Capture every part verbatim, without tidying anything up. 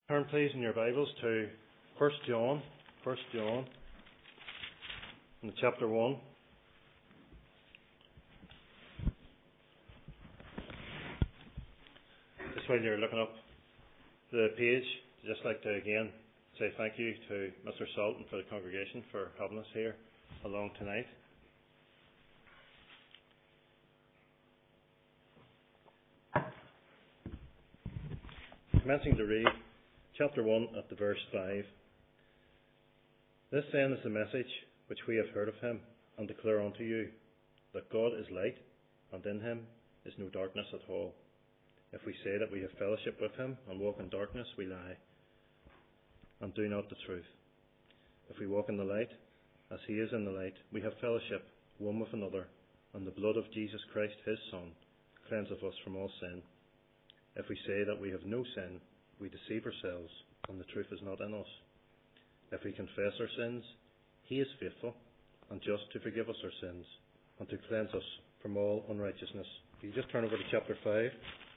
Turn please in your Bibles to First John, First John, in chapter one. Just while you're looking up the page, I'd just like to again say thank you to Mister Salt and for the congregation for having us here along tonight. Commencing to read chapter one at the verse five. This then is the message which we have heard of him and declare unto you, that God is light, and in him is no darkness at all. If we say that we have fellowship with him and walk in darkness, we lie, and do not the truth. If we walk in the light, as he is in the light, we have fellowship one with another, and the blood of Jesus Christ his Son cleanseth us from all sin. If we say that we have no sin, we deceive ourselves, and the truth is not in us. If we confess our sins, he is faithful and just to forgive us our sins and to cleanse us from all unrighteousness. If you just turn over to chapter five.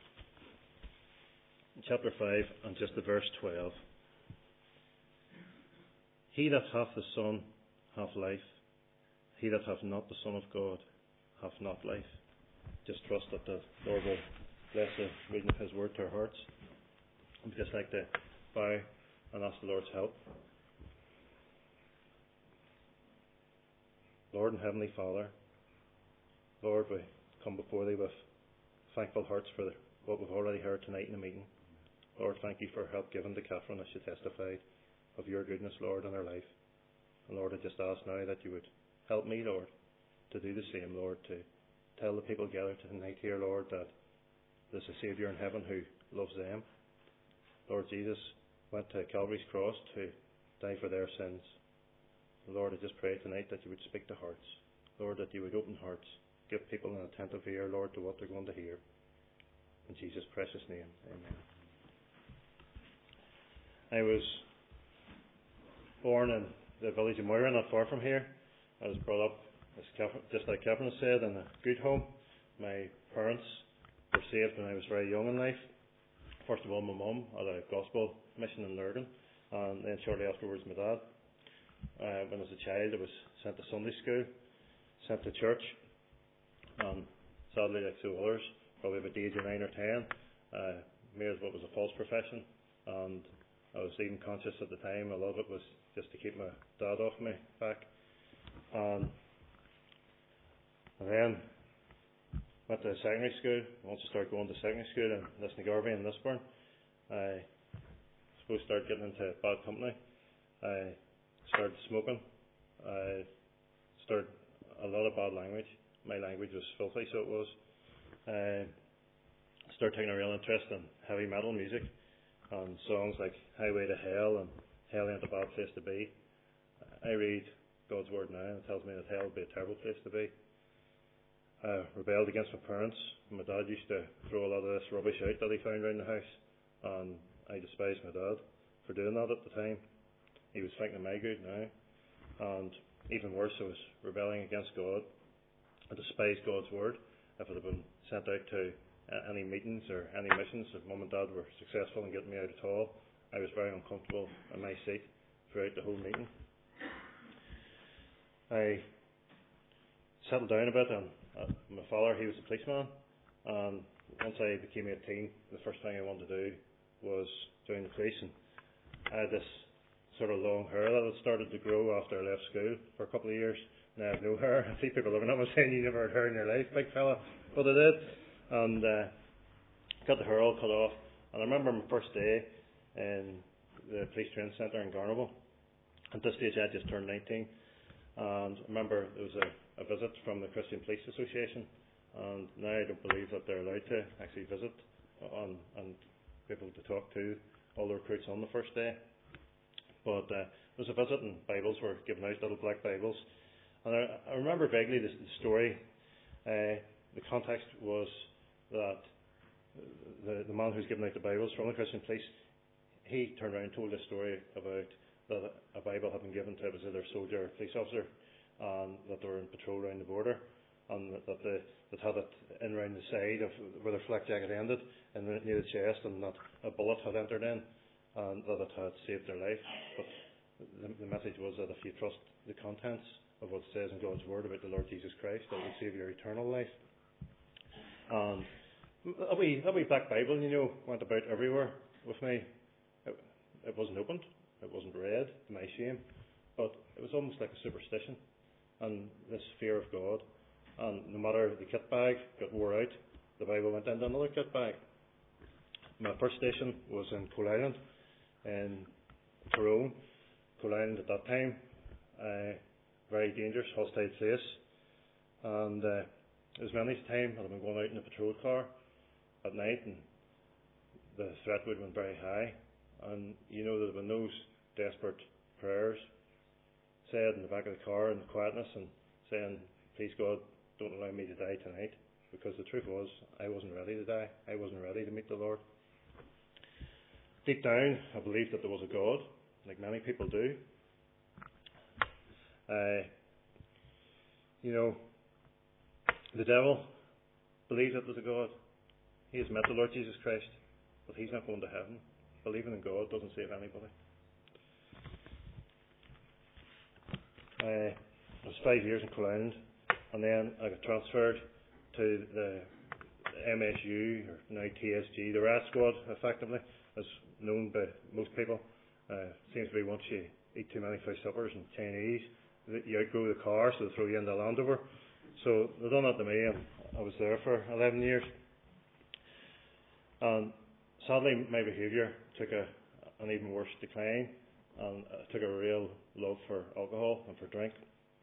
Chapter five and just the verse twelve. He that hath the Son hath life. He that hath not the Son of God hath not life. Just trust that the Lord will bless the reading of his word to our hearts. I'd just like to bow and ask the Lord's help. Lord and Heavenly Father, Lord, we come before thee with thankful hearts for what we've already heard tonight in the meeting. Lord, thank you for help given to Catherine as she testified of your goodness, Lord, in her life. And Lord, I just ask now that you would help me, Lord, to do the same, Lord, to tell the people gathered tonight here, Lord, that there's a Saviour in heaven who loves them. Lord Jesus went to Calvary's cross to die for their sins. Lord, I just pray tonight that you would speak to hearts. Lord, that you would open hearts. Give people an attentive ear, Lord, to what they're going to hear. In Jesus' precious name, amen. I was born in the village of Moira, not far from here. I was brought up, just like Catherine said, in a good home. My parents were saved when I was very young in life. First of all, my mum had a gospel mission in Lurgan, and then shortly afterwards my dad. Uh, when I was a child, I was sent to Sunday school, sent to church, and sadly, like so others, probably about the age of nine or ten, uh, made what was a false profession, and I was even conscious at the time. A lot of it was just to keep my dad off me back, and, and then went to secondary school. Once I started going to secondary school in Lisnagarvey and Lisburn, I suppose started getting into bad company. I started smoking. I started a lot of bad language. My language was filthy, so it was. I started taking a real interest in heavy metal music and songs like Highway to Hell and Hell Ain't a Bad Place to Be. I read God's Word now and it tells me that hell would be a terrible place to be. I rebelled against my parents. My dad used to throw a lot of this rubbish out that he found around the house, and I despised my dad for doing that at the time. He was thinking of my good now, and even worse, I was rebelling against God. I despised God's word. If it had been sent out to any meetings or any missions, if mum and dad were successful in getting me out at all, I was very uncomfortable in my seat throughout the whole meeting. I settled down a bit, and uh, my father, he was a policeman, and once I became eighteen, the first thing I wanted to do was join the police, and I had this sort of long hair that had started to grow after I left school for a couple of years. Now I have no hair. I see people looking at me saying, you never had hair in your life, big fella, but I did, and uh, got the hair all cut off. And I remember my first day in the police training centre in Garnable. At this stage I had just turned nineteen, and I remember there was a a visit from the Christian Police Association, and now I don't believe that they're allowed to actually visit on, and be able to talk to all the recruits on the first day. But uh, there was a visit and Bibles were given out, little black Bibles, and I, I remember vaguely the, the story. Uh, the context was that the, the man who was giving out the Bibles from the Christian Police, he turned around and told a story about that a Bible had been given to, it was either a soldier or a police officer, and that they were in patrol around the border, and that they that had it in around the side of where their flak jacket ended, and near the chest, and that a bullet had entered in, and that it had saved their life. But the, the message was that if you trust the contents of what it says in God's Word about the Lord Jesus Christ, that will save your eternal life. And a wee, a wee black Bible, you know, went about everywhere with me. It, it wasn't opened, it wasn't read, to my shame, but it was almost like a superstition and this fear of God. And no matter the kit bag got wore out, the Bible went into another kit bag. My first station was in Coal Island, in Tyrone. Coal Island at that time, uh, very dangerous, hostile place. And uh, there was many times I'd have been going out in a patrol car at night, and the threat would have been very high. And you know, there have been those desperate prayers said in the back of the car in the quietness, and saying, please God, don't allow me to die tonight. Because the truth was, I wasn't ready to die. I wasn't ready to meet the Lord. Deep down, I believed that there was a God, like many people do. Uh, you know, the devil believes that there's a God. He has met the Lord Jesus Christ, but he's not going to heaven. Believing in God doesn't save anybody. Uh, I was five years in Coal Island, and then I got transferred to the M S U, or now T S G, the R A S squad, effectively, as known by most people. Uh, seems to be once you eat too many fish suppers and Chinese, that you outgrow the car, so they throw you into Landover. So they done that to me, and I was there for eleven years. And sadly, my behaviour took a, an even worse decline, and I took a real love for alcohol and for drink.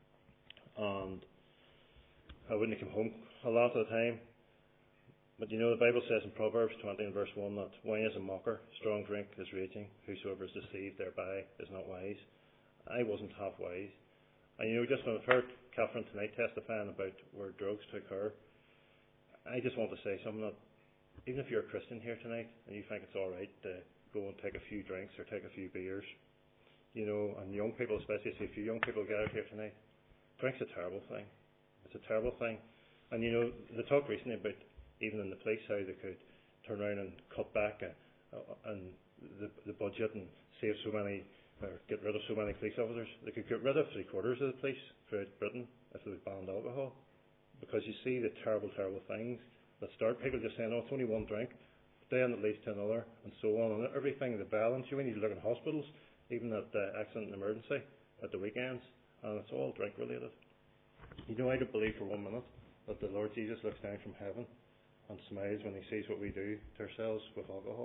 And I wouldn't come home a lot of the time. But you know, the Bible says in Proverbs twenty and verse one that wine is a mocker, strong drink is raging, whosoever is deceived thereby is not wise. I wasn't half wise. And you know, just when I've heard Catherine tonight testifying about where drugs took her, I just want to say something that even if you're a Christian here tonight and you think it's alright to go and take a few drinks or take a few beers, you know, and young people especially, see a few young people gathered here tonight, drink's a terrible thing. It's a terrible thing. And you know, they talked recently about, even in the police, how they could turn around and cut back uh, uh, and the, the budget and save so many, or get rid of so many police officers. They could get rid of three quarters of the police throughout Britain if they banned alcohol. Because you see the terrible, terrible things that start. People just saying, oh, it's only one drink, then it leads to another, and so on. And everything, the balance, you need to look in hospitals, even at uh, accident and emergency, at the weekends, and it's all drink related. You know, I don't believe for one minute that the Lord Jesus looks down from heaven and smiles when he sees what we do to ourselves with alcohol.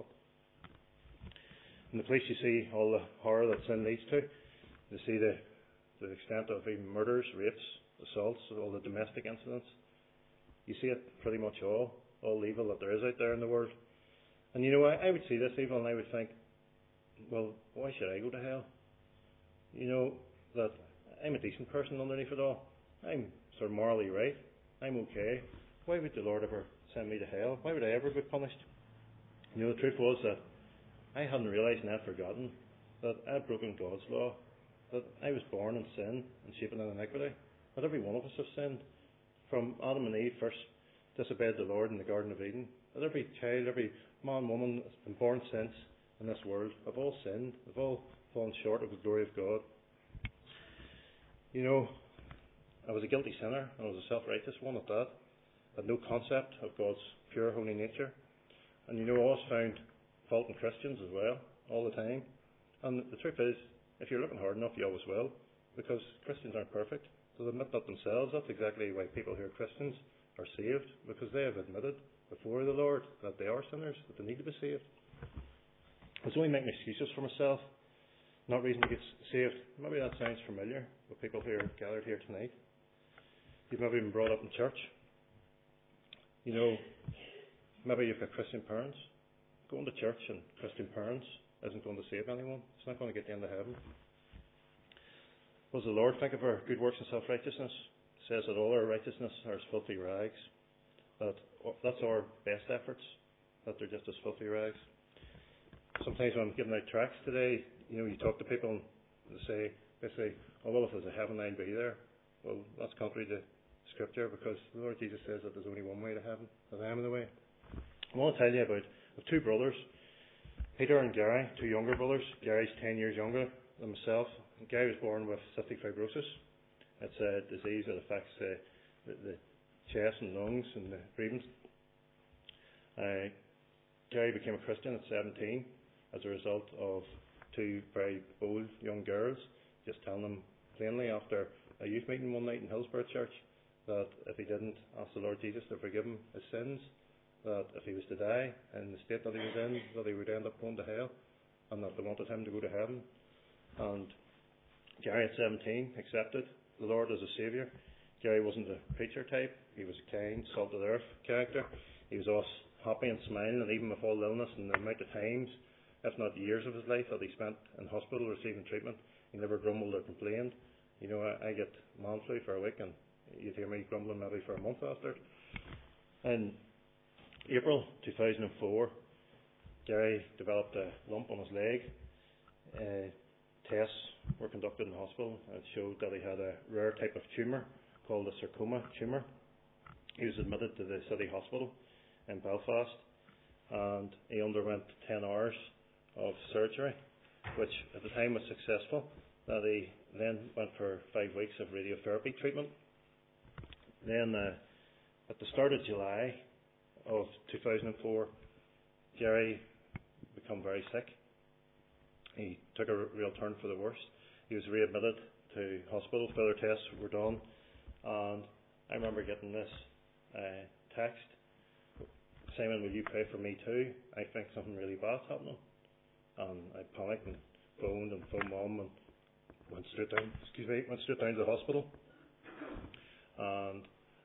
In the police, you see all the horror that sin leads to. You see the, the extent of even murders, rapes, assaults, all the domestic incidents. You see it pretty much all, all the evil that there is out there in the world. And you know, I, I would see this evil and I would think, well, why should I go to hell? You know, that I'm a decent person underneath it all. I'm sort of morally right. I'm okay. Why would the Lord ever send me to hell? Why would I ever be punished? You know, the truth was that I hadn't realised and I'd forgotten that I'd broken God's law, that I was born in sin and shapen in iniquity, that every one of us have sinned. From Adam and Eve first disobeyed the Lord in the Garden of Eden, that every child, every man, woman that's been born since in this world have all sinned, have all fallen short of the glory of God. You know, I was a guilty sinner, and I was a self-righteous one at that. I had no concept of God's pure, holy nature. And you know, I always found fault in Christians as well, all the time. And the truth is, if you're looking hard enough, you always will, because Christians aren't perfect. They'll admit that themselves. That's exactly why people who are Christians are saved, because they have admitted before the Lord that they are sinners, that they need to be saved. I was only making excuses for myself, not reason to get saved. Maybe that sounds familiar with people who are gathered here tonight. You've maybe been brought up in church. You know, maybe you've got Christian parents. Going to church and Christian parents isn't going to save anyone. It's not going to get you into heaven. What does the Lord think of our good works and self-righteousness? It says that all our righteousness are as filthy rags. That that's our best efforts, that they're just as filthy rags. Sometimes when I'm giving out tracts today, you know, you talk to people and they say, they say, oh, well, if there's a heaven, I'll be there. Well, that's contrary to Scripture, because the Lord Jesus says that there's only one way to heaven, that I am the way. I want to tell you about I have two brothers. Peter and Gary, two younger brothers. Gary's ten years younger than myself. Gary was born with cystic fibrosis. It's a disease that affects uh, the, the chest and lungs and the breathing. Uh, Gary became a Christian at seventeen as a result of two very bold young girls just telling him plainly after a youth meeting one night in Hillsborough Church that if he didn't ask the Lord Jesus to forgive him his sins, that if he was to die in the state that he was in, that he would end up going to hell, and that they wanted him to go to heaven. And Gary at seventeen accepted the Lord as a saviour. Gary wasn't a preacher type. He was a kind, salt of the earth character. He was always happy and smiling, and even with all the illness and the amount of times, if not years of his life that he spent in hospital receiving treatment, he never grumbled or complained. You know, I, I get man flu for a week, and you'd hear me grumbling maybe for a month after it. In April two thousand four, Gary developed a lump on his leg. Uh, tests were conducted in the hospital, and it showed that he had a rare type of tumour called a sarcoma tumour. He was admitted to the city hospital in Belfast, and he underwent ten hours of surgery, which at the time was successful. That he then went for five weeks of radiotherapy treatment. Then, uh, at the start of July of two thousand four, Gary became very sick. He took a real turn for the worse. He was readmitted to hospital. Further tests were done, and I remember getting this uh, text: "Simon, will you pray for me too? I think something really bad's happening." And I panicked and phoned and phoned mum and went straight down. Excuse me, went straight down to the hospital and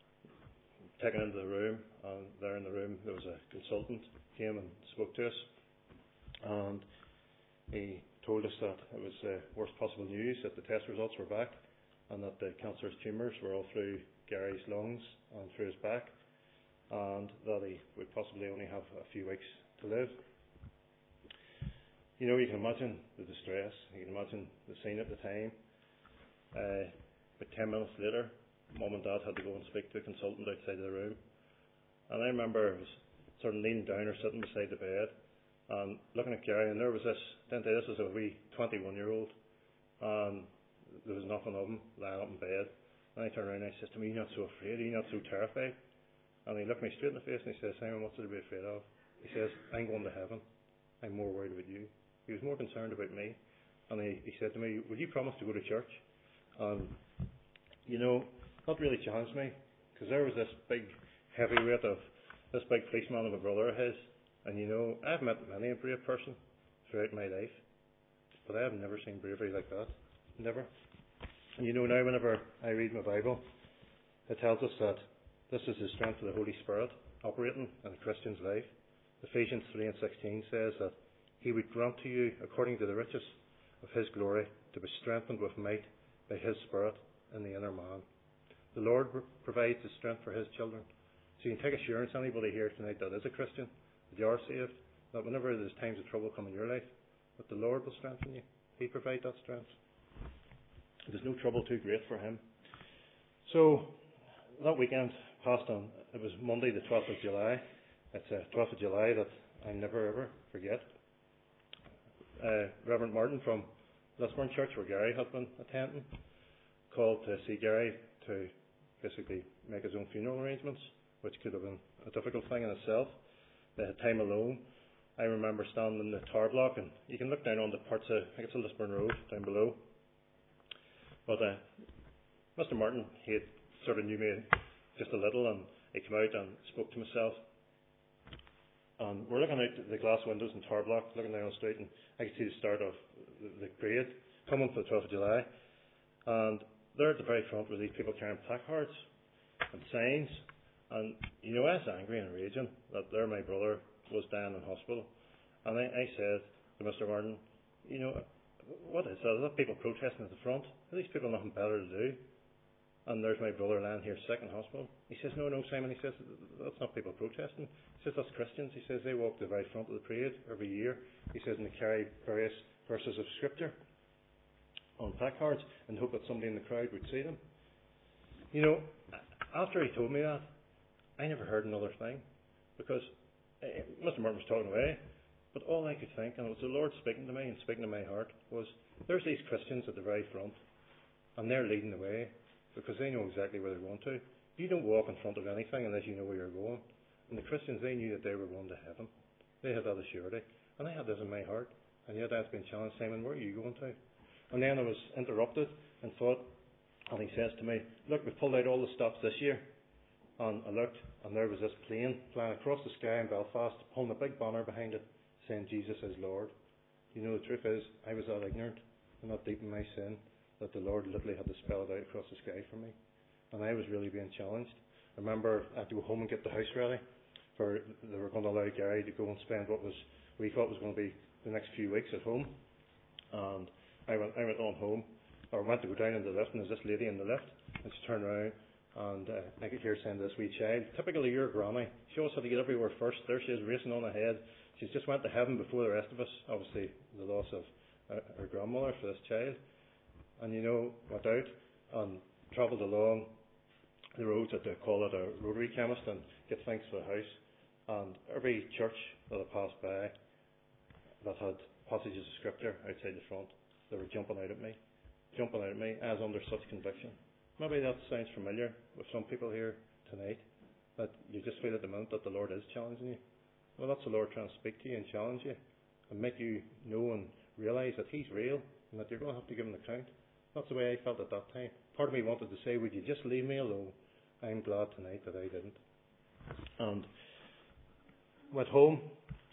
taken into the room. And there in the room, there was a consultant came and spoke to us, and he told us that it was the worst possible news, that the test results were back, and that the cancerous tumours were all through Gary's lungs and through his back, and that he would possibly only have a few weeks to live. You know, you can imagine the distress, you can imagine the scene at the time. Uh, but ten minutes later, Mum and Dad had to go and speak to the consultant outside of the room. And I remember I was sort of kneeling down or sitting beside the bed and looking at Gary, and there was this, then this was a wee twenty-one-year-old, and there was nothing of him lying up in bed. And I turned around and I said to him, "Are you not so afraid? Are you not so terrified?" And he looked me straight in the face and he says, "Simon, what's there to be afraid of?" He says, "I'm going to heaven. I'm more worried about you." He was more concerned about me. And he, he said to me, "Will you promise to go to church?" And, you know, that really challenged me, because there was this big heavyweight of this big policeman of a brother of his. And, you know, I've met many a brave person throughout my life, but I have never seen bravery like that. Never. And, you know, now whenever I read my Bible, it tells us that this is the strength of the Holy Spirit operating in a Christian's life. Ephesians three and sixteen says that He would grant to you, according to the riches of His glory, to be strengthened with might by His Spirit in the inner man. The Lord provides the strength for His children. So you can take assurance, anybody here tonight that is a Christian, that you are saved, that whenever there's times of trouble come in your life, that the Lord will strengthen you. He provides that strength. There's no trouble too great for Him. So that weekend passed on. It was Monday the twelfth of July. It's uh, twelfth of July that I never ever forget. Uh, Reverend Martin from Lisburn Church, where Gary had been attending, called to see Gary to basically make his own funeral arrangements, which could have been a difficult thing in itself. They had time alone. I remember standing in the tower block, and you can look down on the parts of, I think it's a Lisburn Road down below. But uh, Mister Martin, he had sort of knew me just a little, and he came out and spoke to myself. And we're looking out the glass windows in tower block, looking down the street, and I could see the start of the, the parade coming for the twelfth of July. And there at the very front were these people carrying placards and signs. And, you know, I was angry and raging that there my brother was dying in hospital. And I, I said to Mister Martin, you know, what is that? Are that people protesting at the front? Are these people nothing better to do? And there's my brother lying here sick in hospital. He says, no, no, Simon. He says, that's not people protesting. He says, that's Christians. He says, they walk to the very front of the parade every year. He says, and they carry various verses of Scripture on placards and hope that somebody in the crowd would see them. You know, after he told me that, I never heard another thing, because uh, Mister Martin was talking away, But all I could think, and it was the Lord speaking to me and speaking to my heart, was there's these Christians at the very front, and they're leading the way because they know exactly where they're going to. You don't walk in front of anything unless you know where you're going. And the Christians, they knew that they were going to heaven. They had that assurity. And I had this in my heart. And yet I've been challenged, Simon, where are you going to? And then I was interrupted and thought, and he says to me, look, we've pulled out all the stops this year. And I looked, and there was this plane flying across the sky in Belfast, pulling a big banner behind it, saying Jesus is Lord. You know, the truth is, I was that ignorant and that deep in my sin that the Lord literally had to spell it out across the sky for me. And I was really being challenged. I remember I had to go home and get the house ready. For they were going to allow Gary to go and spend what was we thought was going to be the next few weeks at home. And I went I went on home, or went to go down in the lift, and there's this lady in the lift, and she turned around, and uh, I could hear her saying to this wee child, typically your granny, she always had to get everywhere first. There she is racing on ahead. She's just went to heaven before the rest of us. Obviously the loss of uh, her grandmother for this child. And you know, went out and travelled along the roads that they call it a rotary chemist and get things for the house. And every church that I passed by that had passages of scripture outside the front, they were jumping out at me. Jumping out at me. I was under such conviction. Maybe that sounds familiar with some people here tonight, that you just feel at the moment that the Lord is challenging you. Well, that's the Lord trying to speak to you and challenge you and make you know and realise that He's real and that you're going to have to give Him an account. That's the way I felt at that time. Part of me wanted to say, would you just leave me alone? I'm glad tonight that I didn't. And went home.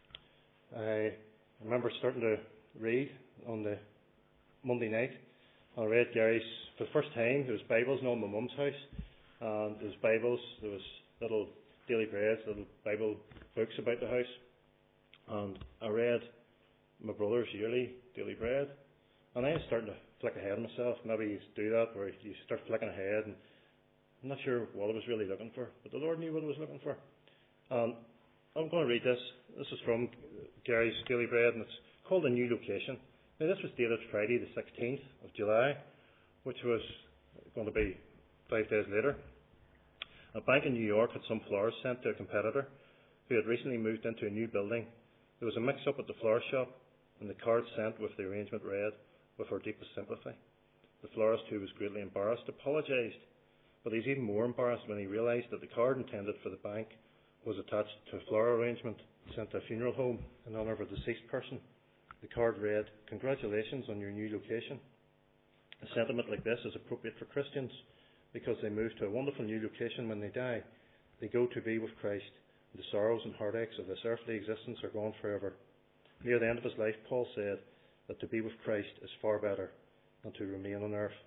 I remember starting to read on the Monday night. I read Gary's, for the first time, there was Bibles in all my mum's house. And there was Bibles, there was little daily breads, little Bible books about the house. And I read my brother's yearly daily bread. And I was starting to flick ahead of myself. Maybe you do that, where you start flicking ahead. And I'm not sure what I was really looking for, but the Lord knew what I was looking for. Um, I'm going to read this. This is from Gary's Daily Bread, and it's called A New Location. Now, this was dated Friday, the sixteenth of July, which was going to be five days later. A bank in New York had some flowers sent to a competitor who had recently moved into a new building. There was a mix-up at the flower shop, and the card sent with the arrangement read, "With our deepest sympathy." The florist, who was greatly embarrassed, apologised. But he was even more embarrassed when he realised that the card intended for the bank was attached to a flower arrangement sent to a funeral home in honour of a deceased person. The card read, "Congratulations on your new location." A sentiment like this is appropriate for Christians because they move to a wonderful new location when they die. They go to be with Christ. The sorrows and heartaches of this earthly existence are gone forever. Near the end of his life, Paul said that to be with Christ is far better than to remain on earth.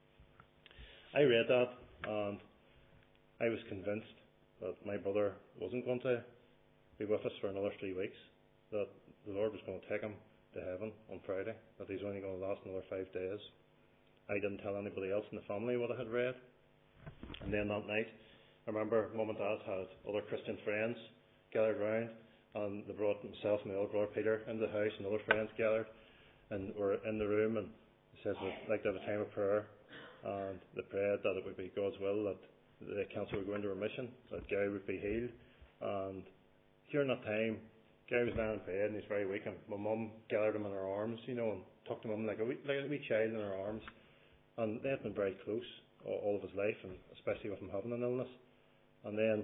I read that and I was convinced that my brother wasn't going to be with us for another three weeks, that the Lord was going to take him to heaven on Friday, that he's only going to last another five days. I didn't tell anybody else in the family what I had read. And then that night, I remember Mum and Dad had other Christian friends gathered round, and they brought myself and my older brother Peter into the house, and other friends gathered, and were in the room, and it says we'd like to have a time of prayer, and they prayed that it would be God's will that the cancer would go into remission, that Gary would be healed. And during that time, Gary was lying in bed and he's very weak, and my mum gathered him in her arms, you know, and took him like a wee, like a wee child in her arms. And they had been very close all, all of his life, and especially with him having an illness. And then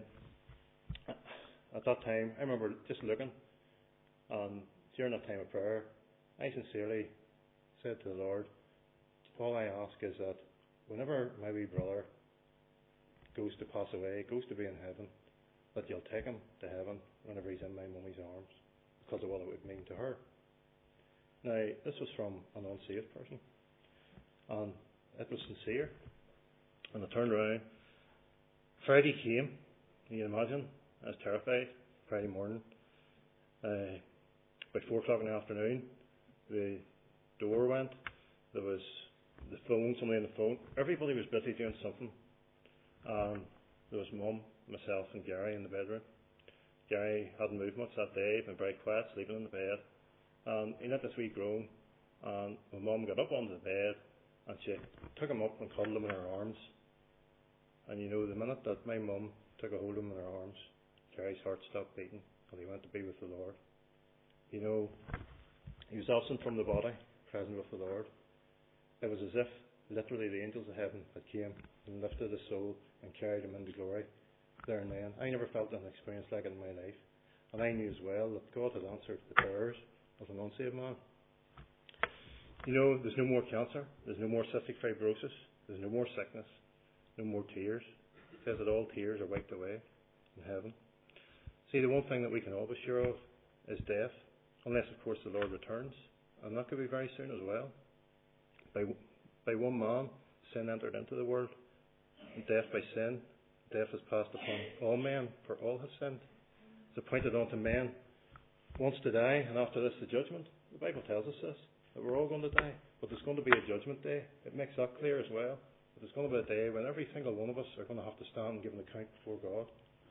at that time, I remember just looking, and during that time of prayer, I sincerely said to the Lord, all I ask is that whenever my wee brother goes to pass away, goes to be in heaven, that you'll take him to heaven whenever he's in my mummy's arms, because of what it would mean to her. Now, this was from an unsaved person, and it was sincere. And I turned around. Friday came. Can you imagine? I was terrified. Friday morning, uh, about four o'clock in the afternoon, the door went. There was the phone, somebody on the phone. Everybody was busy doing something. Um, there was Mum, myself and Gary in the bedroom. Gary hadn't moved much that day, been very quiet, sleeping in the bed. And he let this wee groan, and my mum got up onto the bed and she took him up and cuddled him in her arms. And you know, the minute that my mum took a hold of him in her arms, Gary's heart stopped beating and he went to be with the Lord. You know, he was absent from the body, present with the Lord. It was as if literally the angels of heaven had came and lifted his soul and carried him into glory there and then. I never felt an experience like it in my life. And I knew as well that God had answered the prayers of an unsaved man. You know, there's no more cancer, there's no more cystic fibrosis, there's no more sickness, no more tears. It says that all tears are wiped away in heaven. See, the one thing that we can all be sure of is death, unless of course the Lord returns, and that could be very soon as well. By, by one man, sin entered into the world, and death by sin, death has passed upon all men, for all have sinned. It's appointed unto men once to die, and after this the judgment. The Bible tells us this, that we're all going to die, but there's going to be a judgment day. It makes that clear as well. But there's going to be a day when every single one of us are going to have to stand and give an account before God.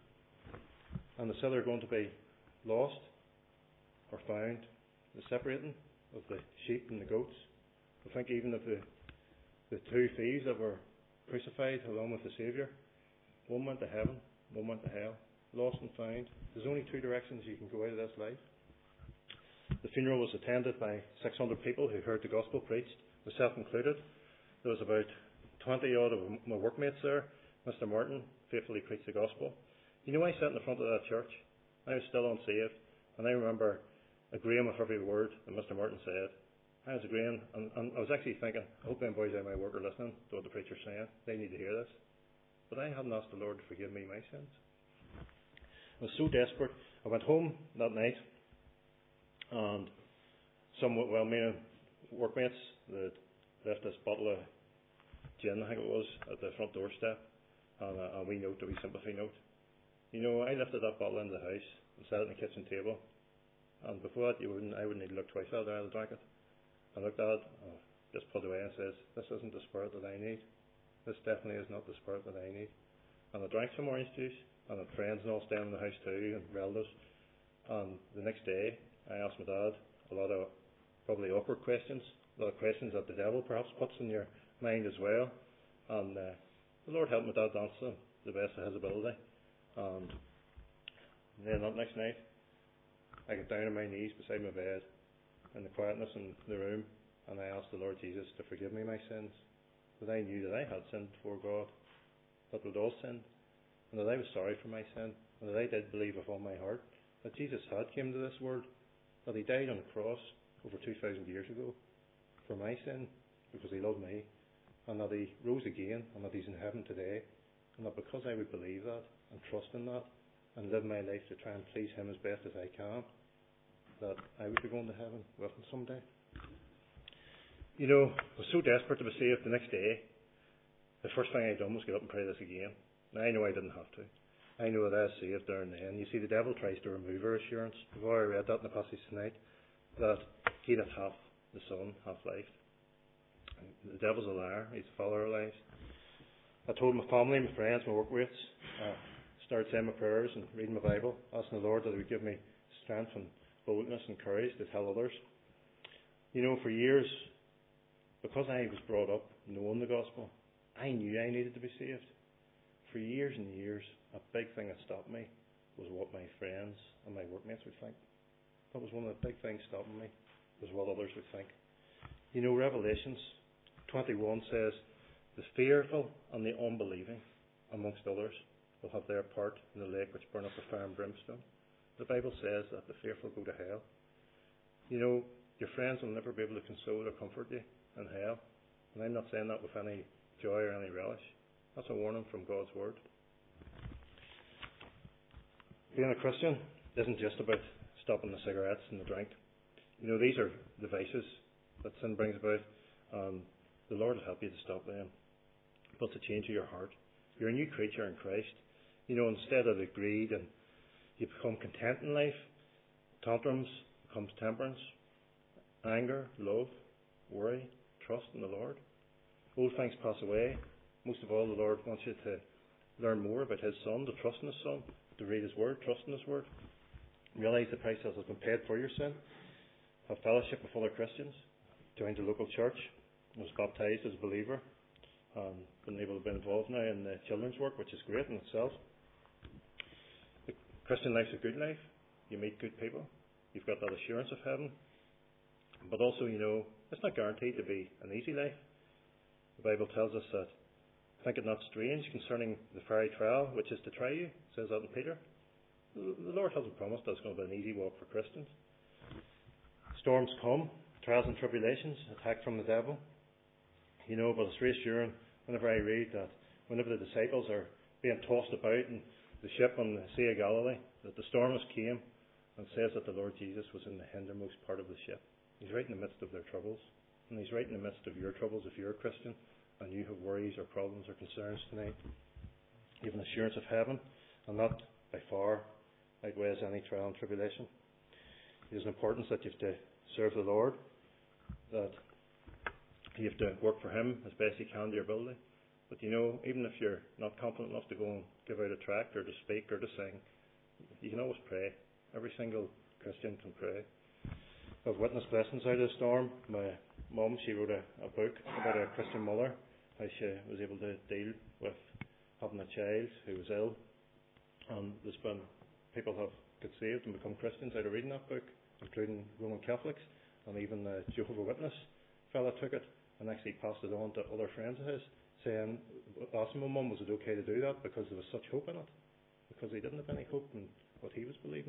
And the sinner are going to be lost or found, the separating of the sheep and the goats. I think even of the, the two thieves that were crucified along with the Saviour, one went to heaven, one went to hell, lost and found. There's only two directions you can go out of this life. The funeral was attended by six hundred people who heard the gospel preached, myself included. There was about twenty odd of my workmates there. Mister Martin faithfully preached the gospel. You know, I sat in the front of that church. I was still unsaved, and I remember agreeing with every word that Mister Martin said. I was agreeing, and, and I was actually thinking, I hope them boys out of my work are listening to what the preacher's saying. They need to hear this. But I hadn't asked the Lord to forgive me my sins. I was so desperate. I went home that night, and some well-meaning workmates that left this bottle of gin, I think it was, at the front doorstep, and a, a wee note, a wee sympathy note. You know, I lifted that bottle into the house and set it on the kitchen table, and before that, you wouldn't, I wouldn't need to look twice at it. I had drank it. I looked at it, and just put it away and says, "This isn't the spirit that I need. This definitely is not the spirit that I need." And I drank some orange juice, and I had friends and all staying in the house too, and relatives. And the next day, I asked my dad a lot of probably awkward questions, a lot of questions that the devil perhaps puts in your mind as well. And uh, the Lord helped my dad answer them to the best of his ability. And then that next night, I got down on my knees beside my bed in the quietness in the room, and I asked the Lord Jesus to forgive me my sins. That I knew that I had sinned before God, that we'd all sinned, and that I was sorry for my sin, and that I did believe with all my heart that Jesus had come to this world, that he died on the cross over two thousand years ago for my sin, because he loved me, and that he rose again, and that he's in heaven today, and that because I would believe that and trust in that and live my life to try and please him as best as I can, that I would be going to heaven with him someday. You know, I was so desperate to be saved the next day, the first thing I done was get up and pray this again. Now, I know I didn't have to. I know that I was saved there and then. You see, the devil tries to remove our assurance. We've already read that in the passage tonight, that he that hath the Son hath life. The devil's a liar. He's a follower of lies. I told my family, my friends, my workmates, uh, started saying my prayers and reading my Bible, asking the Lord that he would give me strength and boldness and courage to tell others. You know, for years, because I was brought up knowing the gospel, I knew I needed to be saved. For years and years, a big thing that stopped me was what my friends and my workmates would think. That was one of the big things stopping me, was what others would think. You know, Revelations twenty-one says, "The fearful and the unbelieving, amongst others, will have their part in the lake which burneth with fire and brimstone." The Bible says that the fearful go to hell. You know, your friends will never be able to console or comfort you in hell. And I'm not saying that with any joy or any relish. That's a warning from God's Word. Being a Christian isn't just about stopping the cigarettes and the drink. You know, these are the vices that sin brings about. Um, the Lord will help you to stop them. But to change your heart. You're a new creature in Christ. You know, instead of the greed, and you become content in life. Tantrums becomes temperance. Anger, love, worry, trust in the Lord. Old things pass away. Most of all, the Lord wants you to learn more about his Son, to trust in his Son, to read his Word, trust in his Word. Realise the price that has been paid for your sin. Have fellowship with other Christians. Join the local church. I was baptised as a believer. Um, been able to be involved now in the children's work, which is great in itself. The Christian life's a good life. You meet good people. you've got that assurance of heaven. But also, you know, it's not guaranteed to be an easy life. The Bible tells us that, think it not strange concerning the fiery trial, which is to try you, says that in Peter. The Lord hasn't promised that it's going to be an easy walk for Christians. Storms come, trials and tribulations, attack from the devil. You know, but it's reassuring whenever I read that whenever the disciples are being tossed about in the ship on the Sea of Galilee, that the storms came, and says that the Lord Jesus was in the hindermost part of the ship. He's right in the midst of their troubles, and He's right in the midst of your troubles if you're a Christian and you have worries or problems or concerns tonight. You have an assurance of heaven, and that by far outweighs any trial and tribulation. It is an importance that you have to serve the Lord, that you have to work for Him as best you can to your ability. But you know, even if you're not confident enough to go and give out a tract or to speak or to sing, you can always pray. Every single Christian can pray. I've witnessed lessons out of the storm. My mum, she wrote a, a book about a Christian mother, how she was able to deal with having a child who was ill. And there's been people have got saved and become Christians out of reading that book, including Roman Catholics, and even the Jehovah's Witness fella took it and actually passed it on to other friends of his, saying, asking my mum, was it okay to do that because there was such hope in it? Because he didn't have any hope in what he was believing.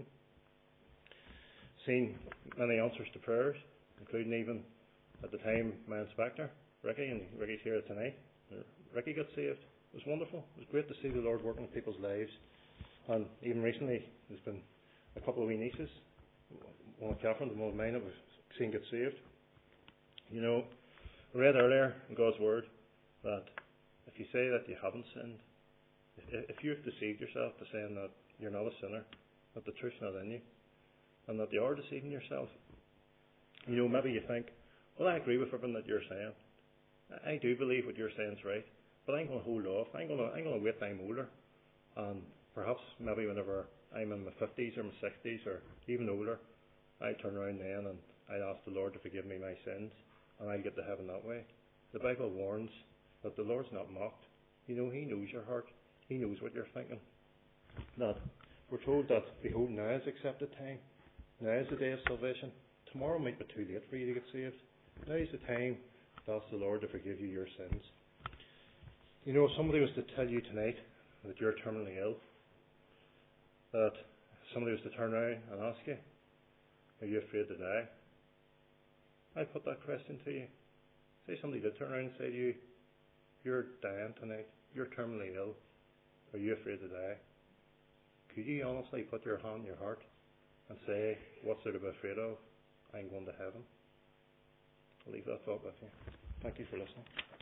Seen many answers to prayers, including even at the time my inspector, Ricky, and Ricky's here tonight. Ricky got saved. It was wonderful. It was great to see the Lord working in people's lives. And even recently, there's been a couple of wee nieces, one of Catherine and one of mine, that we've seen get saved. You know, I read earlier in God's Word that if you say that you haven't sinned, if you have deceived yourself to saying that you're not a sinner, that the truth's not in you, and that you are deceiving yourself, you know, maybe you think, well, I agree with everything that you're saying. I do believe what you're saying is right, but I'm going to hold off. I'm going to, I'm going to wait till I'm older. And perhaps maybe whenever I'm in my fifties or my sixties or even older, I'll turn around then and I'll ask the Lord to forgive me my sins, and I'll get to heaven that way. The Bible warns that the Lord's not mocked. You know, He knows your heart. He knows what you're thinking. That we're told that, behold, now is accepted time. Now is the day of salvation. Tomorrow might be too late for you to get saved. Now is the time to ask the Lord to forgive you your sins. You know, if somebody was to tell you tonight that you're terminally ill, that somebody was to turn around and ask you, are you afraid to die? I'd put that question to you. Say somebody did turn around and say to you, you're dying tonight, you're terminally ill, are you afraid to die? Could you honestly put your hand on your heart and say, what's there to be afraid of? I'm going to heaven. I'll leave that thought with you. Thank you for listening.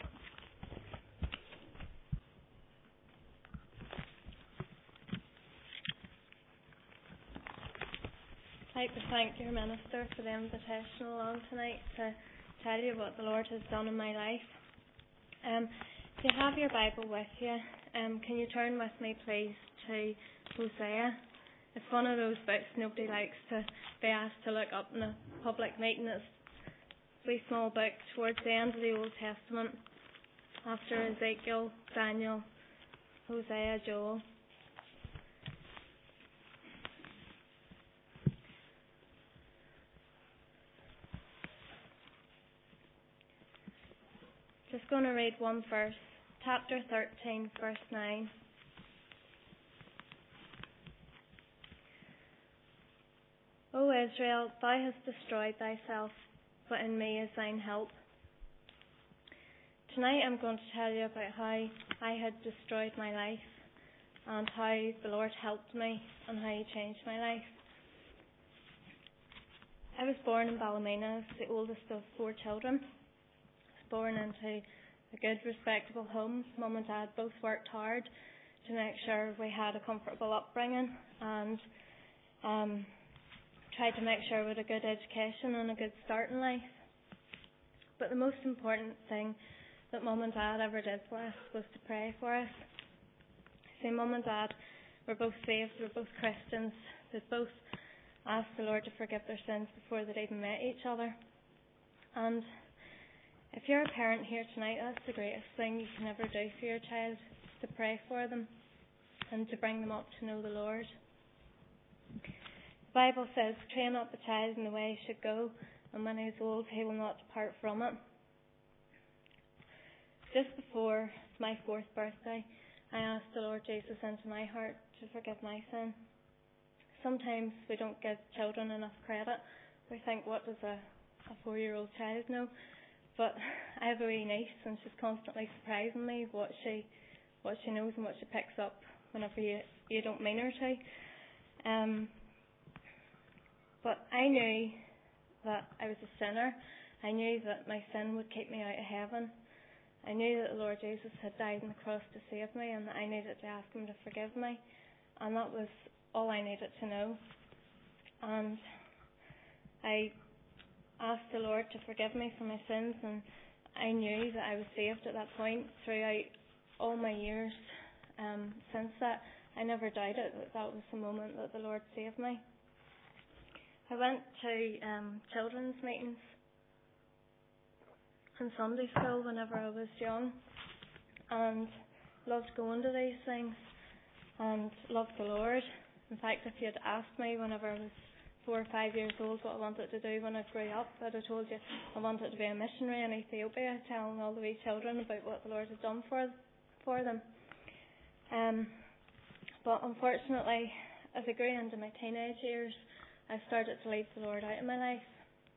I'd like to thank your minister for the invitation along tonight to tell you what the Lord has done in my life. Um, if you have your Bible with you, um, can you turn with me please to Hosea? It's one of those books nobody likes to be asked to look up in a public meeting. It's a wee small book towards the end of the Old Testament, after Ezekiel, Daniel, Hosea, Joel. Just going to read one verse, chapter thirteen, verse nine. O Israel, thou hast destroyed thyself, but in me is thine help. Tonight I'm going to tell you about how I had destroyed my life and how the Lord helped me and how He changed my life. I was born in Ballymena as the oldest of four children. I was born into a good, respectable home. Mum and Dad both worked hard to make sure we had a comfortable upbringing and um, tried to make sure we had a good education and a good start in life. But the most important thing that Mum and Dad ever did for us was to pray for us. See, Mum and Dad were both saved, they were both Christians. They both asked the Lord to forgive their sins before they'd even met each other. And if you're a parent here tonight, that's the greatest thing you can ever do for your child, to pray for them and to bring them up to know the Lord. The Bible says, train up a child in the way he should go, and when he is old he will not depart from it. Just before my fourth birthday, I asked the Lord Jesus into my heart to forgive my sin. Sometimes we don't give children enough credit. We think, what does a, a four-year-old child know? But I have a wee niece, and she's constantly surprising me what she what she knows and what she picks up whenever you, you don't mean her to. Um, but I knew that I was a sinner. I knew that my sin would keep me out of heaven. I knew that the Lord Jesus had died on the cross to save me, and that I needed to ask him to forgive me. And that was all I needed to know. And I asked the Lord to forgive me for my sins, and I knew that I was saved at that point. Throughout all my years um, since that, I never doubted that that was the moment that the Lord saved me. I went to um, children's meetings in Sunday school whenever I was young, and loved going to these things, and loved the Lord. In fact, if you had asked me whenever I was four or five years old what I wanted to do when I grew up, I'd have told you I wanted to be a missionary in Ethiopia, telling all the wee children about what the Lord had done for for them. Um, but unfortunately, as I grew into my teenage years, I started to leave the Lord out of my life.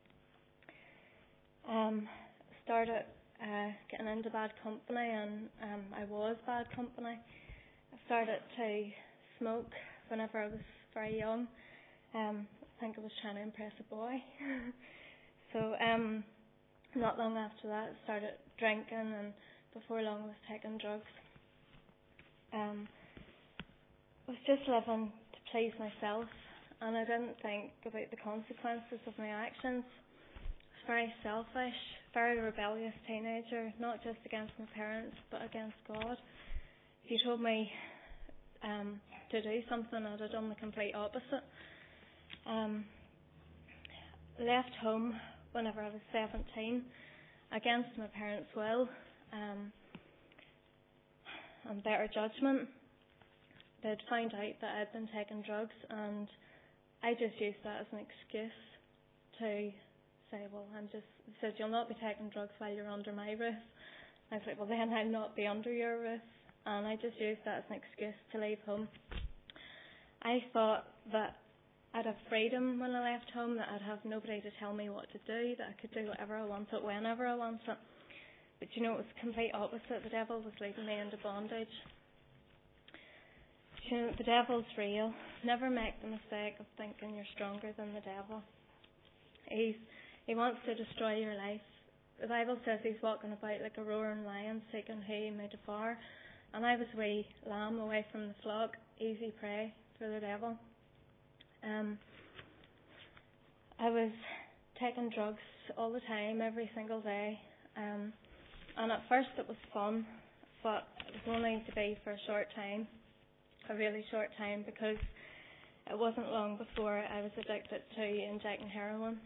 Um, started uh, getting into bad company, and um, I was bad company. I started to smoke whenever I was very young. Um, I think I was trying to impress a boy. so um, not long after that, I started drinking, and before long I was taking drugs. Um, I was just living to please myself, and I didn't think about the consequences of my actions. I was very selfish, very rebellious teenager, not just against my parents, but against God. If you told me um, to do something, I'd have done the complete opposite. Um, left home whenever I was seventeen, against my parents' will um, and better judgment. They'd found out that I'd been taking drugs, and I just used that as an excuse to say, well, I'm just, they said, you'll not be taking drugs while you're under my roof. I was like, well, then I'll not be under your roof. And I just used that as an excuse to leave home. I thought that I'd have freedom when I left home, that I'd have nobody to tell me what to do, that I could do whatever I wanted, whenever I wanted. But you know, it was the complete opposite. The devil was leading me into bondage. You know, the devil's real. Never make the mistake of thinking you're stronger than the devil. He's, he wants to destroy your life. The Bible says he's walking about like a roaring lion, seeking who he may devour. And I was a wee lamb away from the flock, easy prey for the devil. Um, I was taking drugs all the time, every single day. Um, and at first it was fun, but it was only to be for a short time, a really short time, because it wasn't long before I was addicted to injecting heroin.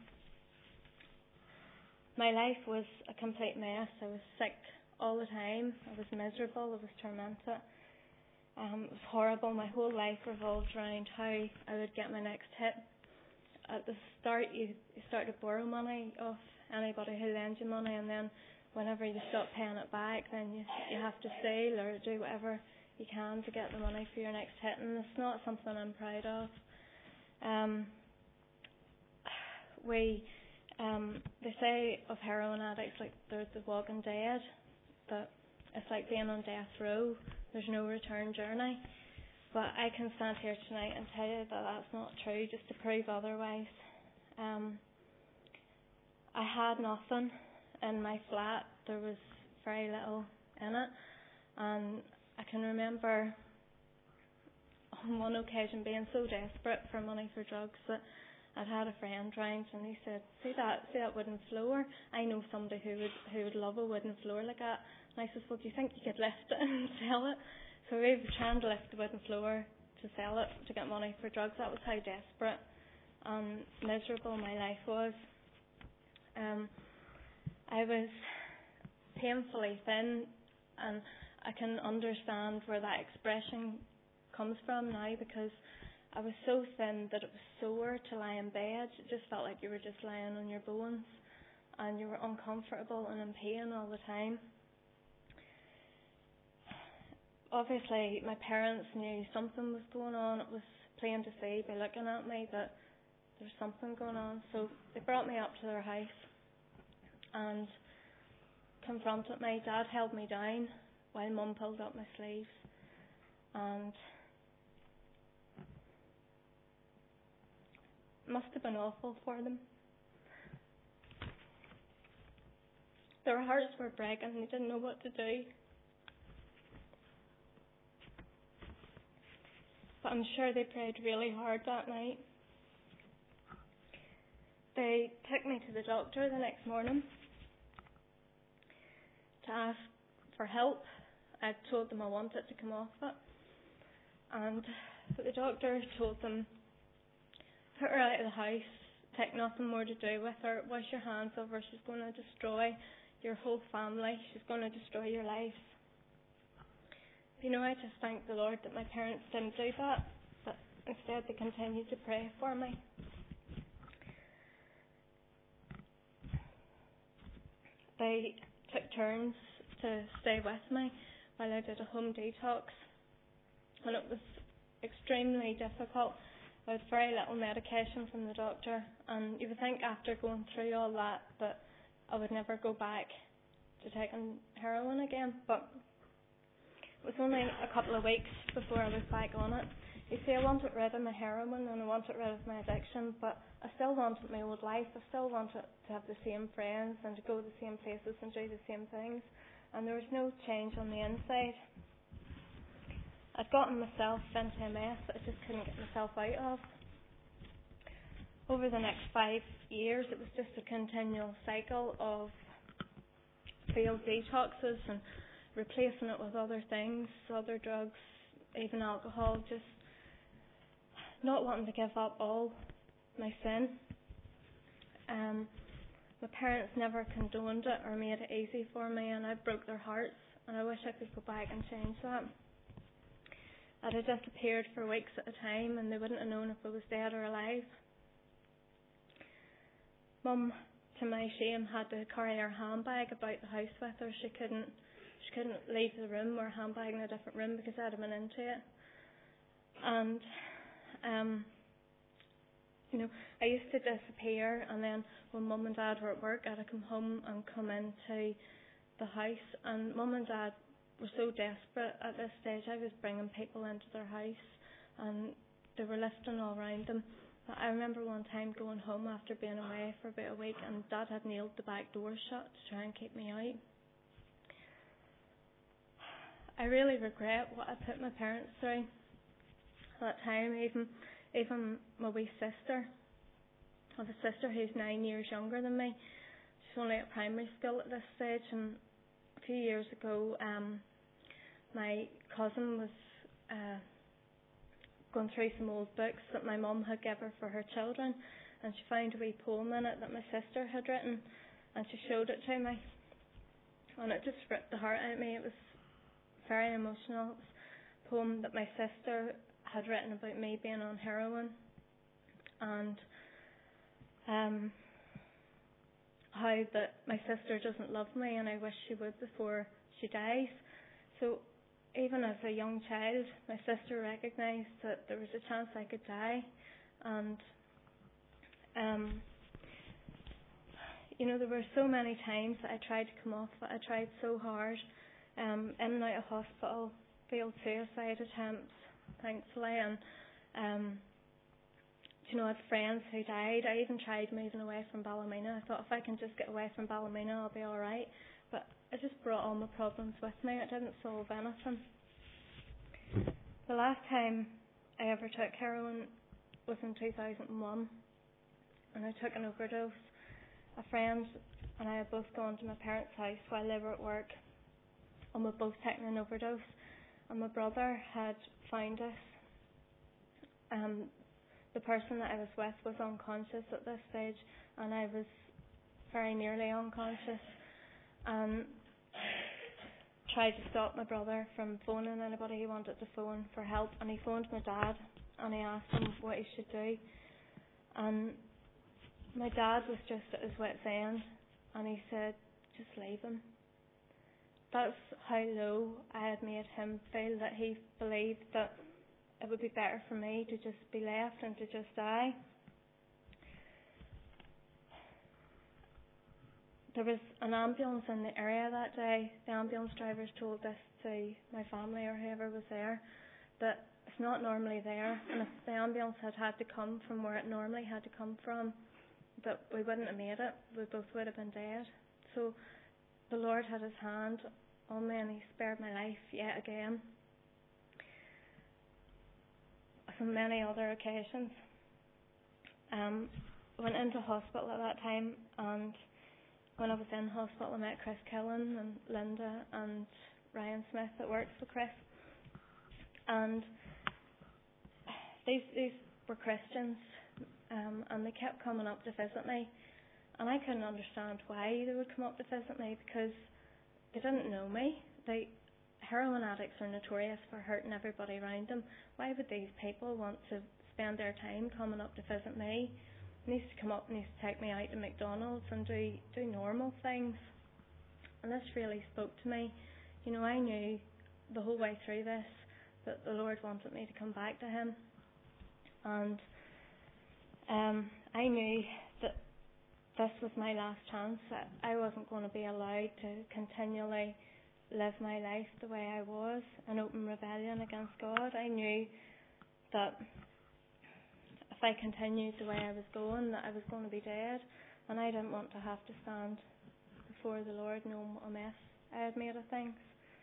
My life was a complete mess. I was sick all the time. I was miserable. I was tormented. Um, it was horrible. My whole life revolved around how I would get my next hit. At the start, you, you start to borrow money off anybody who lends you money, and then whenever you stop paying it back, then you you have to steal or do whatever you can to get the money for your next hit, and it's not something I'm proud of. Um, we, um, they say of heroin addicts, like they're the walking dead, that it's like being on death row. There's no return journey. But I can stand here tonight and tell you that that's not true, just to prove otherwise. Um, I had nothing in my flat. There was very little in it. And I can remember on one occasion being so desperate for money for drugs that I'd had a friend round, and he said, see that see that wooden floor? I know somebody who would who would love a wooden floor like that. And I said, well, do you think you could lift it and sell it? So we were trying to lift the wooden floor to sell it, to get money for drugs. That was how desperate and miserable my life was. Um, I was painfully thin, and I can understand where that expression comes from now, because I was so thin that it was sore to lie in bed. It just felt like you were just lying on your bones, and you were uncomfortable and in pain all the time. Obviously, my parents knew something was going on. It was plain to see by looking at me that there was something going on. So they brought me up to their house and confronted me. Dad held me down while Mum pulled up my sleeves, and it must have been awful for them. Their hearts were breaking. They didn't know what to do. But I'm sure they prayed really hard that night. They took me to the doctor the next morning to ask for help. I told them I wanted to come off it. And the doctor told them, put her out of the house, take nothing more to do with her, wash your hands of her, she's going to destroy your whole family, she's going to destroy your life. You know, I just thank the Lord that my parents didn't do that, but instead they continued to pray for me. They took turns to stay with me while I did a home detox, and it was extremely difficult. I had very little medication from the doctor, and you would think after going through all that that I would never go back to taking heroin again, but it was only a couple of weeks before I was back on it. You see, I wanted rid of my heroin and I wanted rid of my addiction, but I still wanted my old life. I still wanted to have the same friends and to go to the same places and do the same things, and there was no change on the inside. I'd gotten myself into a mess that I just couldn't get myself out of. Over the next five years, it was just a continual cycle of failed detoxes and replacing it with other things, other drugs, even alcohol, just not wanting to give up all my sin. Um, my parents never condoned it or made it easy for me, and I broke their hearts, and I wish I could go back and change that. I'd have disappeared for weeks at a time, and they wouldn't have known if I was dead or alive. Mum, to my shame, had to carry her handbag about the house with her. She couldn't She couldn't leave the room or handbag in a different room because I'd have been into it. And, um, you know, I used to disappear, and then when Mum and Dad were at work, I'd come home and come into the house. And Mum and Dad were so desperate at this stage. I was bringing people into their house, and they were lifting all around them. But I remember one time going home after being away for about a week, and Dad had nailed the back door shut to try and keep me out. I really regret what I put my parents through that time. Even even my wee sister. I have a sister who's nine years younger than me. She's only at primary school at this stage, and a few years ago, um, my cousin was uh, going through some old books that my mum had given her for her children, and she found a wee poem in it that my sister had written, and she showed it to me, and it just ripped the heart out of me. It was very emotional. It was a poem that my sister had written about me being on heroin, and um, how that my sister doesn't love me, and I wish she would before she dies. So even as a young child, my sister recognised that there was a chance I could die, and um, you know, there were so many times that I tried to come off it. I tried so hard. Um, in and out of hospital, failed suicide attempts, thankfully, and um, you know, I had friends who died. I even tried moving away from Ballymena. I thought if I can just get away from Ballymena, I'll be all right. But I just brought all my problems with me. It didn't solve anything. The last time I ever took heroin was in two thousand one, and I took an overdose. A friend and I had both gone to my parents' house while they were at work, and we'd both taken an overdose, and my brother had found us. Um, the person that I was with was unconscious at this stage, and I was very nearly unconscious, and tried to stop my brother from phoning anybody he wanted to phone for help, and he phoned my dad, and he asked him what he should do. And my dad was just at his wit's end, and he said, just leave him. That's how low I had made him feel, that he believed that it would be better for me to just be left and to just die. There was an ambulance in the area that day. The ambulance drivers told this to my family or whoever was there, that it's not normally there, and if the ambulance had had to come from where it normally had to come from, that we wouldn't have made it. We both would have been dead. So the Lord had his hand on me, and he spared my life yet again. On many other occasions. Um, I went into hospital at that time, and when I was in hospital I met Chris Killen and Linda and Ryan Smith that works for Chris. And these these were Christians, um, and they kept coming up to visit me, and I couldn't understand why they would come up to visit me, because they didn't know me. They heroin addicts are notorious for hurting everybody around them. Why would these people want to spend their time coming up to visit me? They used to come up and used to take me out to McDonald's and do do normal things. And this really spoke to me. You know, I knew the whole way through this that the Lord wanted me to come back to him. And um, I knew that this was my last chance, that I wasn't going to be allowed to continually live my life the way I was, in open rebellion against God. I knew that if I continued the way I was going, that I was going to be dead, and I didn't want to have to stand before the Lord knowing what a mess I had made of things.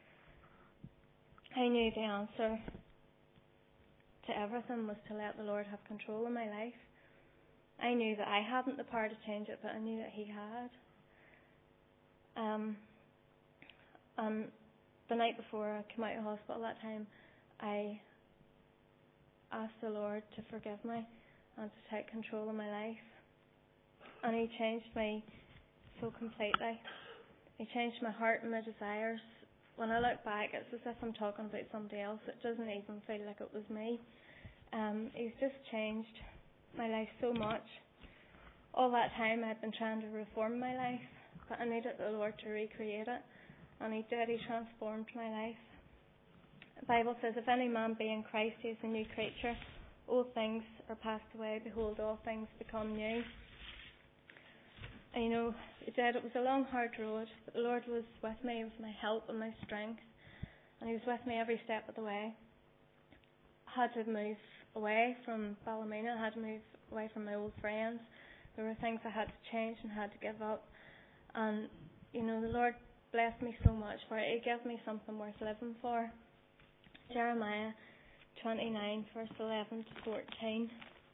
I knew the answer to everything was to let the Lord have control of my life. I knew that I hadn't the power to change it, but I knew that he had. Um, um, the night before I came out of hospital that time, I asked the Lord to forgive me and to take control of my life. And he changed me so completely. He changed my heart and my desires. When I look back, it's as if I'm talking about somebody else. It doesn't even feel like it was me. Um, he's just changed my life so much. All that time I'd been trying to reform my life, but I needed the Lord to recreate it, and he did. He transformed my life. The Bible says, if any man be in Christ, he is a new creature. Old things are passed away, behold, all things become new. And you know, he did. It was a long, hard road, but the Lord was with me. He was my help and my strength, and he was with me every step of the way. I had to move away from Ballymena. I had to move away from my old friends. There were things I had to change and had to give up. And, you know, the Lord blessed me so much for it. He gave me something worth living for. Jeremiah twenty-nine, verse eleven to fourteen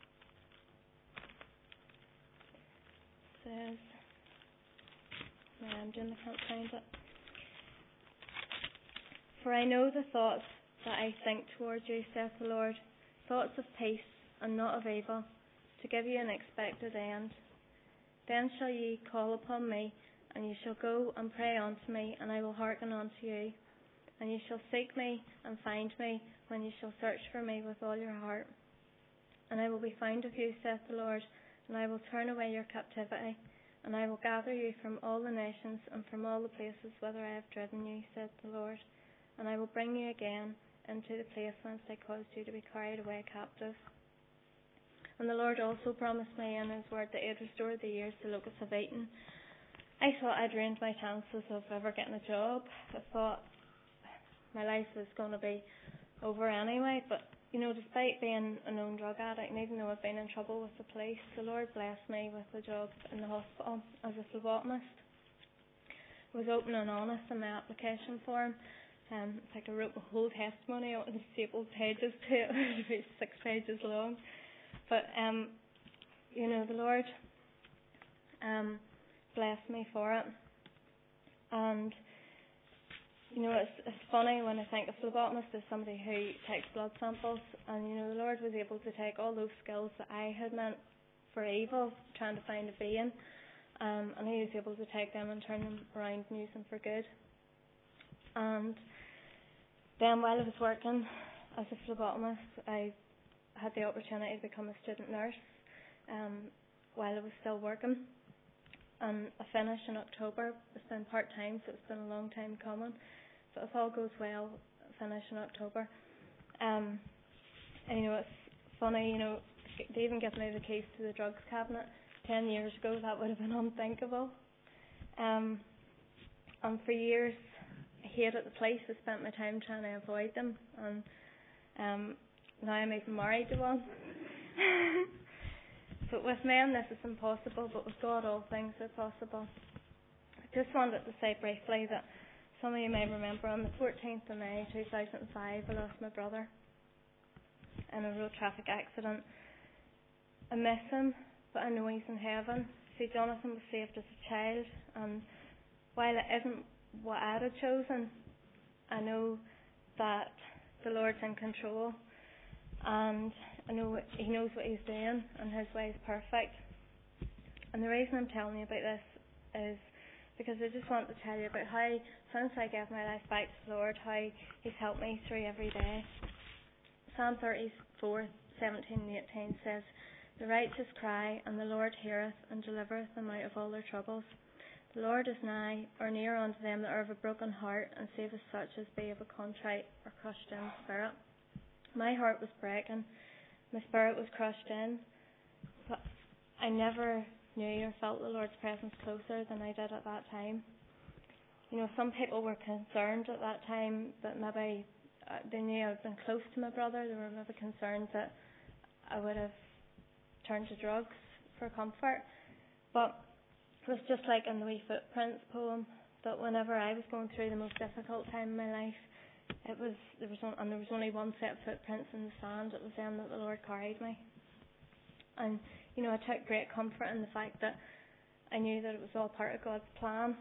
says, no, I'm doing, I can't find it. For I know the thoughts that I think towards you, saith the Lord, thoughts of peace and not of evil, to give you an expected end. Then shall ye call upon me, and ye shall go and pray unto me, and I will hearken unto you. And ye shall seek me and find me, when ye shall search for me with all your heart. And I will be found of you, saith the Lord, and I will turn away your captivity, and I will gather you from all the nations and from all the places whither I have driven you, saith the Lord. And I will bring you again into the place whence I caused you to be carried away captive. And the Lord also promised me in his word that he had restored the years the locusts have eaten. I thought I'd ruined my chances of ever getting a job. I thought my life was going to be over anyway, but you know, despite being a known drug addict, and even though I've been in trouble with the police, the Lord blessed me with a job in the hospital as a phlebotomist. I was open and honest in my application form. Um, in fact, I wrote my whole testimony out in stapled pages to it. It was about six pages long. But, um, you know, the Lord um, blessed me for it. And, you know, it's, it's funny when I think a phlebotomist is somebody who takes blood samples. And, you know, the Lord was able to take all those skills that I had meant for evil, trying to find a being. Um, and he was able to take them and turn them around and use them for good. And then while I was working as a phlebotomist, I had the opportunity to become a student nurse um, while I was still working. And I finished in October. It's been part-time, so it's been a long time coming. So if all goes well, I finish in October. Um, and you know, it's funny, you know, they even give me the keys to the drugs cabinet. Ten years ago, that would have been unthinkable. Um, and for years, I hated the place. I spent my time trying to avoid them. And um, now I'm even married to one. But with men, this is impossible. But with God, all things are possible. I just wanted to say briefly that some of you may remember on the fourteenth of May two thousand five, I lost my brother in a road traffic accident. I miss him, but I know he's in heaven. See, Jonathan was saved as a child, and while it isn't what I'd have chosen, I know that the Lord's in control, and I know He knows what He's doing, and His way is perfect. And the reason I'm telling you about this is because I just want to tell you about how, since I gave my life back to the Lord, how He's helped me through every day. Psalm thirty-four, seventeen and eighteen says, "The righteous cry, and the Lord heareth, and delivereth them out of all their troubles. The Lord is nigh, or near unto them that are of a broken heart, and saveth such as be of a contrite or crushed in spirit." My heart was breaking, my spirit was crushed in, but I never knew or felt the Lord's presence closer than I did at that time. You know, some people were concerned at that time that maybe uh, they knew I'd been close to my brother. They were maybe concerned that I would have turned to drugs for comfort. But it was just like in the Wee Footprints poem, that whenever I was going through the most difficult time in my life, it was there was on, and there was only one set of footprints in the sand. It was them that the Lord carried me. And you know, I took great comfort in the fact that I knew that it was all part of God's plan.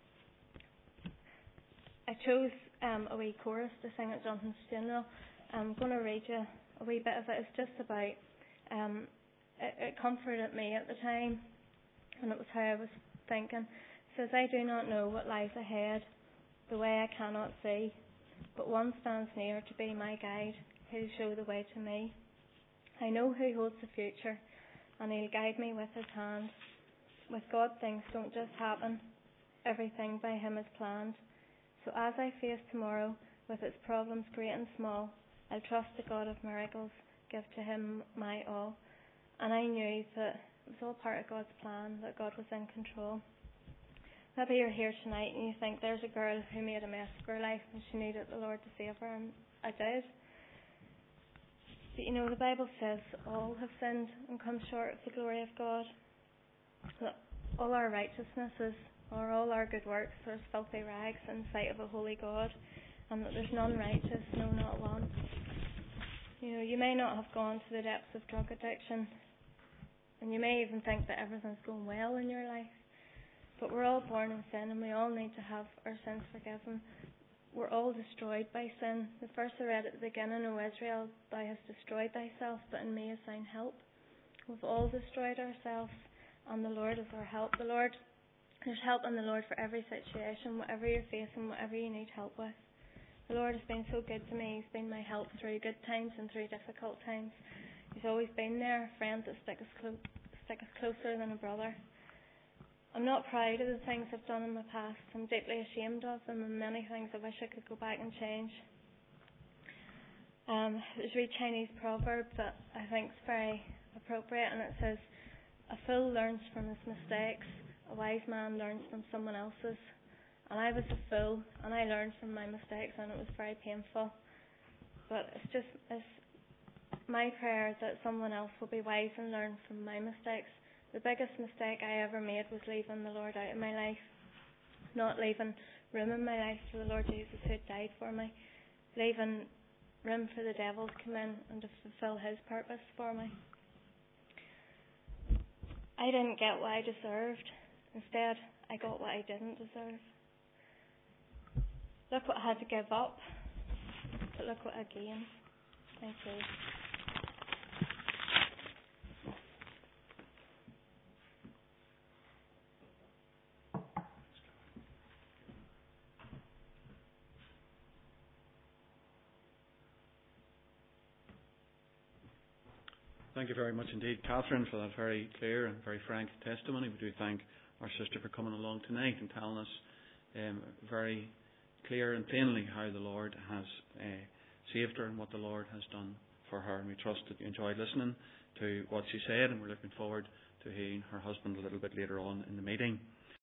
I chose um, a wee chorus to sing at Jonathan's funeral. I'm going to read you a wee bit of it. It's just about, um, it, it comforted me at the time, and it was how I was thinking. It says, "I do not know what lies ahead, the way I cannot see, but one stands near to be my guide, who'll show the way to me. I know who holds the future, and He'll guide me with His hand. With God, things don't just happen. Everything by Him is planned. So as I face tomorrow, with its problems great and small, I'll trust the God of miracles, give to Him my all." And I knew that it was all part of God's plan, that God was in control. Maybe you're here tonight and you think there's a girl who made a mess of her life and she needed the Lord to save her, and I did. But you know, the Bible says all have sinned and come short of the glory of God. That all our righteousnesses, or all our good works, are as filthy rags in sight of a holy God, and that there's none righteous, no, not one. You know, you may not have gone to the depths of drug addiction, and you may even think that everything's going well in your life, but we're all born in sin, and we all need to have our sins forgiven. We're all destroyed by sin. The verse I read at the beginning, "O Israel, thou hast destroyed thyself, but in me is thine help." We've all destroyed ourselves, and the Lord is our help. The Lord, there's help in the Lord for every situation, whatever you're facing, whatever you need help with. The Lord has been so good to me. He's been my help through good times and through difficult times. He's always been there, a friend that sticks us, clo- stick us closer than a brother. I'm not proud of the things I've done in my past. I'm deeply ashamed of them, and many things I wish I could go back and change. Um, there's a wee Chinese proverb that I think is very appropriate, and it says, "A fool learns from his mistakes, a wise man learns from someone else's." And I was a fool, and I learned from my mistakes, and it was very painful. But it's just it's my prayer that someone else will be wise and learn from my mistakes. The biggest mistake I ever made was leaving the Lord out of my life, not leaving room in my life for the Lord Jesus who had died for me, leaving room for the devil to come in and to fulfill his purpose for me. I didn't get what I deserved. Instead, I got what I didn't deserve. Look what I had to give up, but look what I gained. Thank you. Thank you very much indeed, Catherine, for that very clear and very frank testimony. We do thank our sister for coming along tonight and telling us um, very clear and plainly how the Lord has uh, saved her and what the Lord has done for her. And we trust that you enjoyed listening to what she said, and we're looking forward to hearing her husband a little bit later on in the meeting.